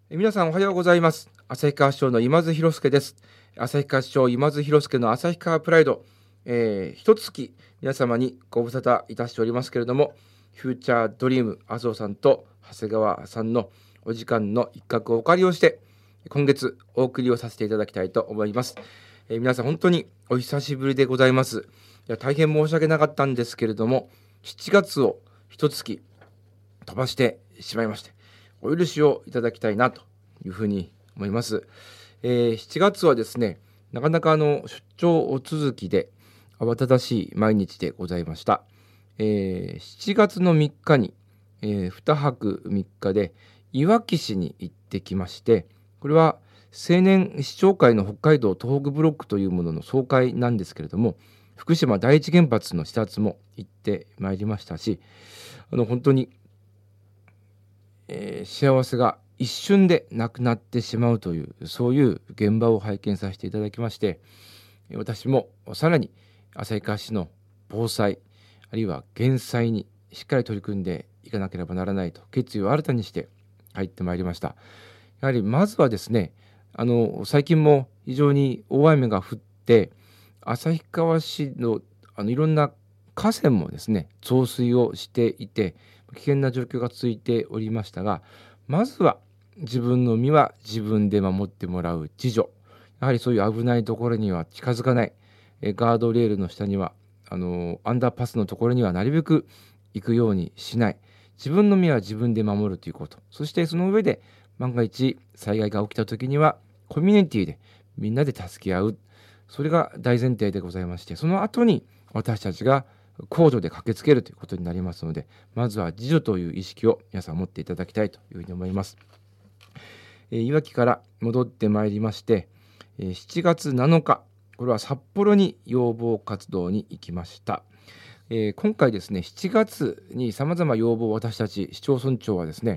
皆さんおはようございます。旭川市長の今津博介です。旭川市長今津博介の旭川プライド、一月皆様にご無沙汰いたしておりますけれども、フューチャードリーム麻生さんと長谷川さんのお時間の一角をお借りをして今月お送りをさせていただきたいと思います。皆さん本当にお久しぶりでございます。大変申し訳なかったんですけれども、7月を一月飛ばしてしまいまして、お許しをいただきたいなというふうに思います。7月はですね、なかなか出張続きで慌ただしい毎日でございました。7月の3日に、2泊3日でいわき市に行ってきまして、これは青年市長会の北海道東北ブロックというものの総会なんですけれども、福島第一原発の視察も行ってまいりましたし、本当に幸せが一瞬でなくなってしまうという、そういう現場を拝見させていただきまして、私もさらに旭川市の防災あるいは減災にしっかり取り組んでいかなければならないと決意を新たにして入ってまいりました。やはりまずはですね、最近も非常に大雨が降って旭川市のいろんな河川もですね増水をしていて危険な状況が続いておりましたが、まずは自分の身は自分で守ってもらう自助、やはりそういう危ないところには近づかない、ガードレールの下にはアンダーパスのところにはなるべく行くようにしない、自分の身は自分で守るということ、そしてその上で万が一災害が起きた時にはコミュニティでみんなで助け合う、それが大前提でございまして、その後に私たちが公助で駆けつけるということになりますので、まずは自助という意識を皆さん持っていただきたいというふうに思います。いわきから戻ってまいりまして、7月7日、これは札幌に要望活動に行きました。今回ですね、7月にさまざま要望を私たち市町村長はですね、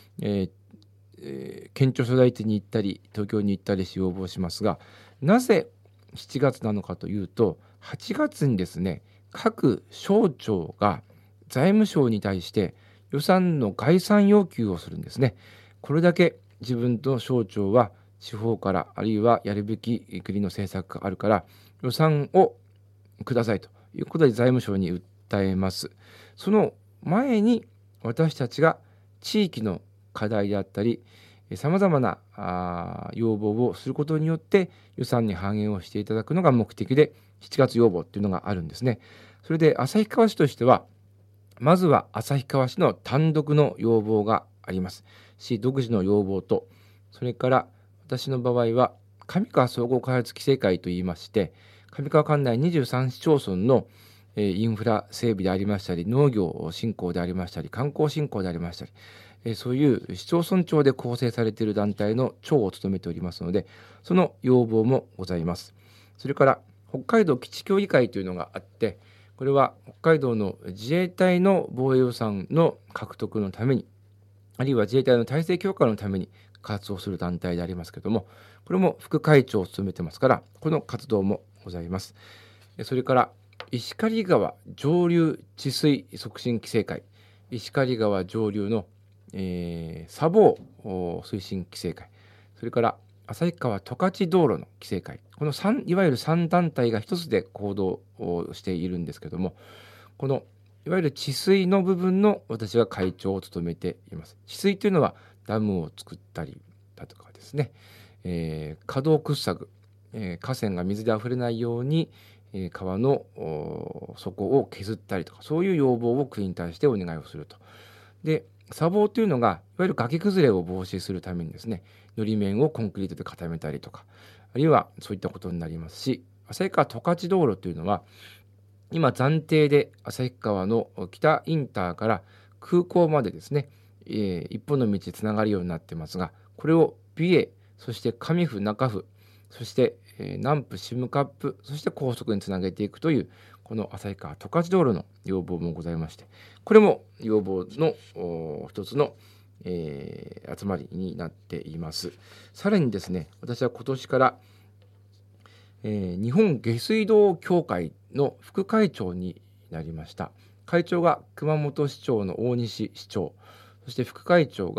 県庁所在地に行ったり東京に行ったりし要望しますが、なぜ7月なのかというと、8月にですね各省庁が財務省に対して予算の概算要求をするんですね。これだけ自分と省庁は地方からあるいはやるべき国の政策があるから予算をくださいということで財務省に訴えます。その前に私たちが地域の課題であったりさまざまな要望をすることによって予算に反映をしていただくのが目的で7月要望というのがあるんですね。それで旭川市としてはまずは旭川市の単独の要望があります。市独自の要望と、それから私の場合は上川総合開発規制会といいまして、上川管内23市町村のインフラ整備でありましたり、農業振興でありましたり、観光振興でありましたり、そういう市町村長で構成されている団体の長を務めておりますので、その要望もございます。それから北海道基地協議会というのがあって、これは北海道の自衛隊の防衛予算の獲得のために、あるいは自衛隊の体制強化のために活動する団体でありますけれども、これも副会長を務めてますから、この活動もございます。それから石狩川上流治水促進規制会、石狩川上流の、砂防推進規制会、それから旭川十勝道路の規制会、このいわゆる3団体が一つで行動をしているんですけども、このいわゆる治水の部分の私が会長を務めています。治水というのはダムを作ったりだとかですね、河道掘削、河川が水であふれないように、川の底を削ったりとか、そういう要望を国に対してお願いをすると。で砂防というのがいわゆる崖崩れを防止するためにですね、のり面をコンクリートで固めたりとか、あるいはそういったことになりますし、旭川十勝道路というのは今暫定で旭川の北インターから空港までですね、一本の道でつながるようになってますが、これを美瑛、そして上府中府、そして南府下カップ、そして高速につなげていくというこの旭川十勝道路の要望もございまして、これも要望の一つの、集まりになっています。さらにですね、私は今年から日本下水道協会の副会長になりました。会長が熊本市長の大西市長、そして副会長が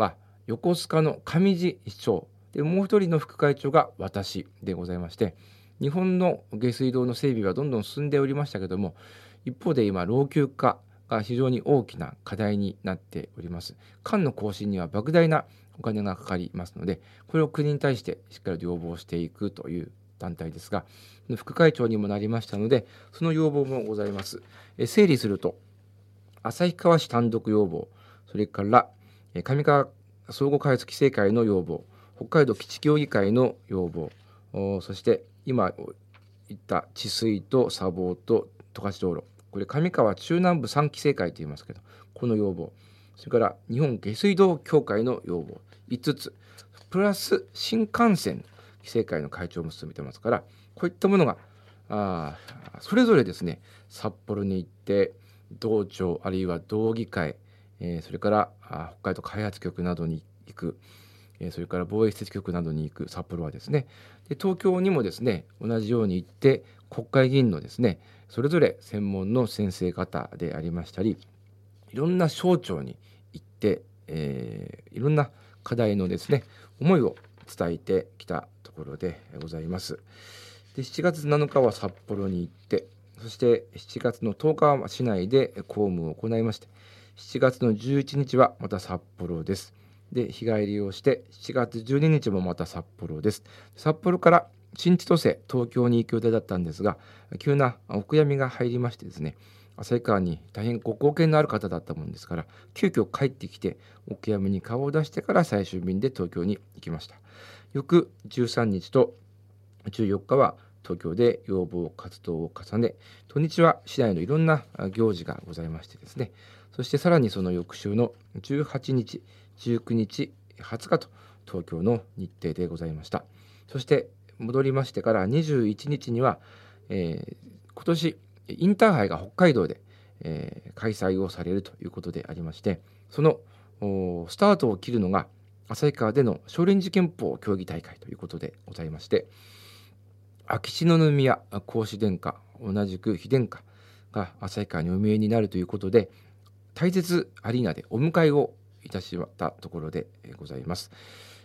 横須賀の上地市長で、もう一人の副会長が私でございまして、日本の下水道の整備はどんどん進んでおりましたけども、一方で今老朽化が非常に大きな課題になっております。管の更新には莫大なお金がかかりますので、これを国に対してしっかりと要望していくという団体ですが、副会長にもなりましたので、その要望もございます。整理すると、旭川市単独要望、それから上川総合開発規制会の要望、北海道基地協議会の要望、そして今言った治水と砂防と十勝道路、これ上川中南部3規制会と言いますけど、この要望、それから日本下水道協会の要望5つ、プラス新幹線規制会の会長も務めてますから、こういったものがそれぞれですね、札幌に行って道庁あるいは道議会、それから北海道開発局などに行く、それから防衛施設局などに行く札幌はですね、で東京にもですね同じように行って国会議員のですねそれぞれ専門の先生方でありましたり、いろんな省庁に行って、いろんな課題のですね思いを伝えてきたところでございます。で7月7日は札幌に行って、そして7月の10日は市内で公務を行いまして、7月の11日はまた札幌です。で日帰りをして7月12日もまた札幌です。札幌から新千歳東京に行く予定だったんですが、急なお悔やみが入りましてですね、旭川に大変ご貢献のある方だったもんですから、急遽帰ってきてお悔やみに顔を出してから最終便で東京に行きました。翌13日と14日は東京で要望活動を重ね、土日は市内のいろんな行事がございましてですね、そしてさらにその翌週の18日、19日、20日と東京の日程でございました。そして戻りましてから21日には、今年インターハイが北海道で、開催をされるということでありまして、そのスタートを切るのが旭川での少林寺拳法競技大会ということでございまして、秋篠宮皇嗣殿下、同じく妃殿下が旭川にお見えになるということで、大雪アリーナでお迎えをいたしまったところでございます。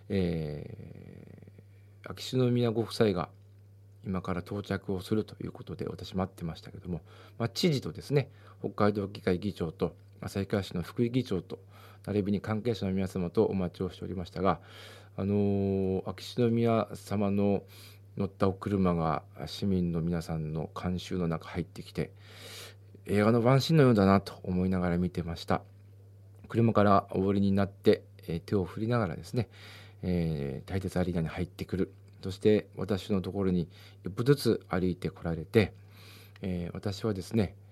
秋篠宮ご夫妻が今から到着をするということで私待ってましたけども、知事とですね、北海道議会議長と旭川市の福井議長と並びに関係者の皆様とお待ちをしておりましたが、秋篠宮様の乗ったお車が市民の皆さんの観衆の中入ってきて、映画のワンシーンのようだなと思いながら見てました。車からお降りになって、手を振りながらですね、大鉄アリーナに入ってくる。そして私のところに一歩ずつ歩いてこられて、私はですね、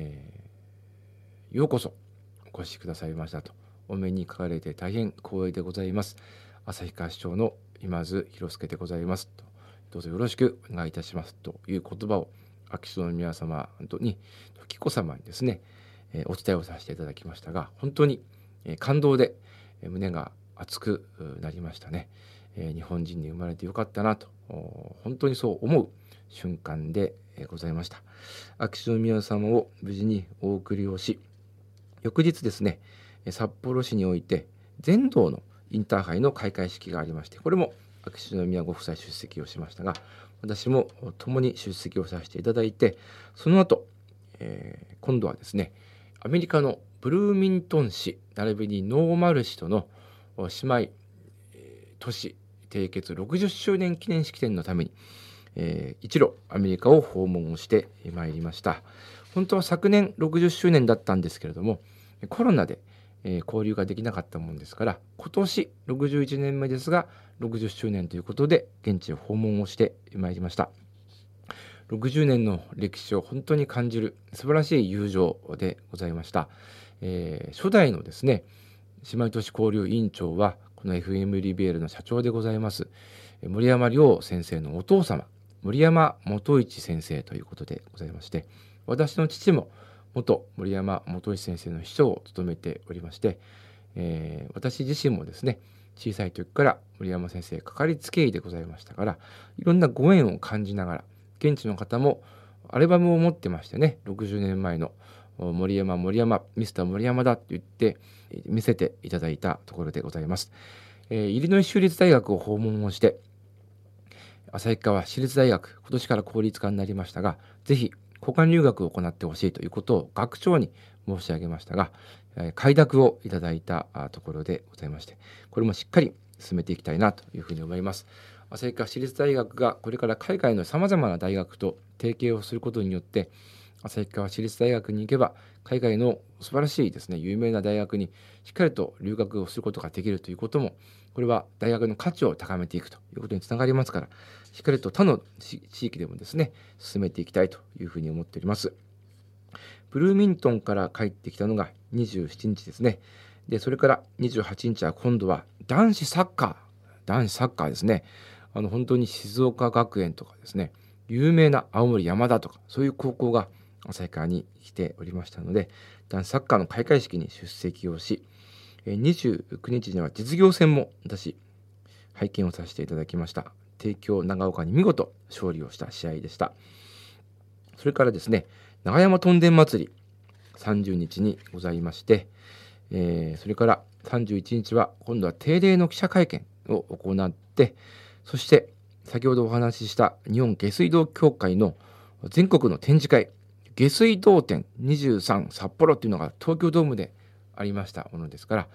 ようこそお越しくださいましたとお目にかかれて大変光栄でございます。旭川市長の今津博介でございますと、どうぞよろしくお願いいたしますという言葉を秋篠宮様に時子様にですね、お伝えをさせていただきましたが、本当に感動で胸が熱くなりましたね。日本人に生まれてよかったなと本当にそう思う瞬間でございました。秋篠宮様を無事にお送りをし、翌日ですね、札幌市において全道のインターハイの開会式がありまして、これも秋篠宮ご夫妻出席をしましたが、私も共に出席をさせていただいて、その後、今度はですね、アメリカのブルーミントン市並びにノーマル市との姉妹都市締結60周年記念式典のために、一路アメリカを訪問をしてまいりました。本当は昨年60周年だったんですけれども、コロナで交流ができなかったもんですから、今年61年目ですが60周年ということで現地を訪問をしてまいりました。60年の歴史を本当に感じる素晴らしい友情でございました。初代のですね姉妹都市交流委員長はこの FM リベールの社長でございます森山亮先生のお父様、森山元一先生ということでございまして、私の父も元森山元一先生の秘書を務めておりまして、私自身もですね小さい時から森山先生かかりつけ医でございましたから、いろんなご縁を感じながら、現地の方もアルバムを持ってましてね、60年前の森山ミスター森山だと言って見せていただいたところでございます。イリノイ州立大学を訪問をして、旭川市立大学、今年から公立化になりましたが、ぜひ交換留学を行ってほしいということを学長に申し上げましたが、快諾をいただいたところでございまして、これもしっかり進めていきたいなというふうに思います。旭川市立大学がこれから海外のさまざまな大学と提携をすることによって、旭川市立大学に行けば海外の素晴らしいですね、有名な大学にしっかりと留学をすることができるということも、これは大学の価値を高めていくということにつながりますから、しっかりと他の地域でもですね進めていきたいというふうに思っております。ブルーミントンから帰ってきたのが27日ですね。でそれから28日は今度は男子サッカーですね。本当に静岡学園とかですね、有名な青森山田とかそういう高校が旭川に来ておりましたので、男子サッカーの開会式に出席をし、29日には実業戦も私拝見をさせていただきました。帝京長岡に見事勝利をした試合でした。それからですね、長山とんでん祭り30日にございまして、それから31日は今度は定例の記者会見を行って、そして先ほどお話しした日本下水道協会の全国の展示会、下水道展23札幌というのが東京ドームでありましたものですから、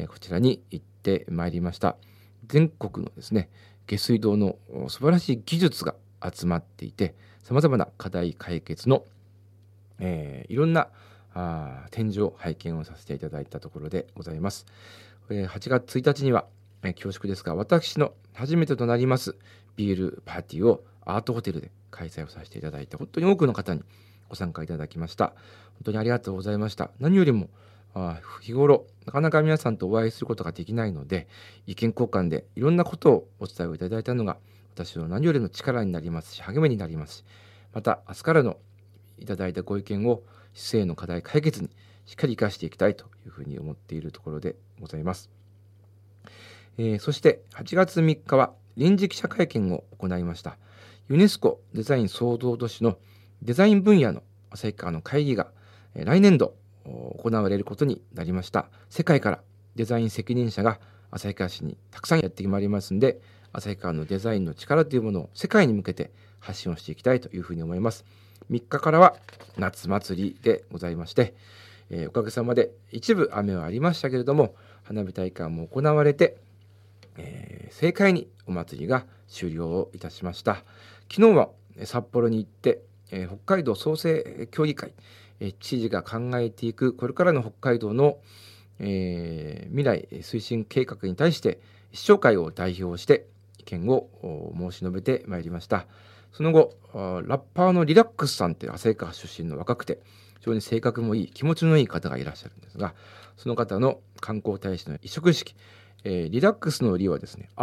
こちらに行ってまいりました。全国のですね下水道の素晴らしい技術が集まっていて、さまざまな課題解決の、いろんな展示を拝見をさせていただいたところでございます。8月1日には、恐縮ですが私の初めてとなりますビールパーティーをアートホテルで開催をさせていただいて、本当に多くの方にご参加いただきました。本当にありがとうございました。何よりも日頃なかなか皆さんとお会いすることができないので、意見交換でいろんなことをお伝えをいただいたのが私の何よりの力になりますし、励みになりますし、また明日からのいただいたご意見を市政の課題解決にしっかり生かしていきたいというふうに思っているところでございます。そして8月3日は臨時記者会見を行いました。ユネスコデザイン創造都市のデザイン分野の旭川の会議が来年度行われることになりました。世界からデザイン責任者が旭川市にたくさんやってまいりますので、旭川のデザインの力というものを世界に向けて発信をしていきたいというふうに思います。3日からは夏祭りでございまして、おかげさまで一部雨はありましたけれども、花火大会も行われて、盛大にお祭りが終了をいたしました。昨日は札幌に行って、北海道創生協議会、知事が考えていくこれからの北海道の、未来推進計画に対して市長会を代表して意見を申し述べてまいりました。その後ラッパーのリラックスさんって旭川出身の若くて非常に性格もいい気持ちのいい方がいらっしゃるんですが、その方の観光大使の委嘱式、リラックスのリはですね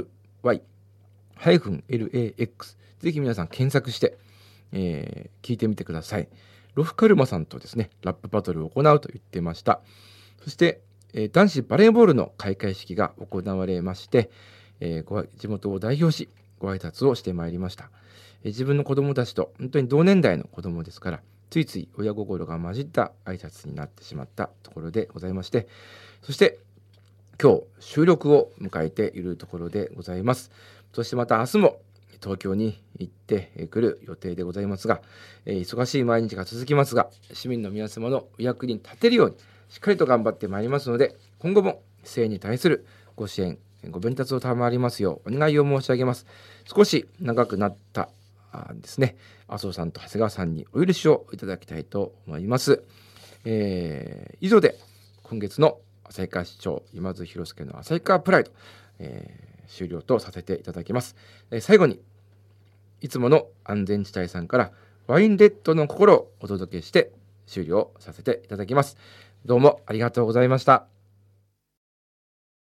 RY-LAX、 ぜひ皆さん検索して、聞いてみてください。ロフカルマさんとですねラップバトルを行うと言ってました。そして、男子バレーボールの開会式が行われまして、地元を代表しご挨拶をしてまいりました。自分の子供たちと本当に同年代の子供ですから、ついつい親心が混じった挨拶になってしまったところでございまして、そして今日収録を迎えているところでございます。そしてまた明日も東京に行ってくる予定でございますが、忙しい毎日が続きますが、市民の皆様のお役に立てるようにしっかりと頑張ってまいりますので、今後も市政に対するご支援ご鞭撻を賜りますようお願いを申し上げます。少し長くなったですね、麻生さんと長谷川さんにお許しをいただきたいと思います。以上で今月の旭川市長今津博介の旭川プライド、終了とさせていただきます。最後にいつもの安全地帯さんからワインレッドの心をお届けして終了させていただきます。どうもありがとうございました。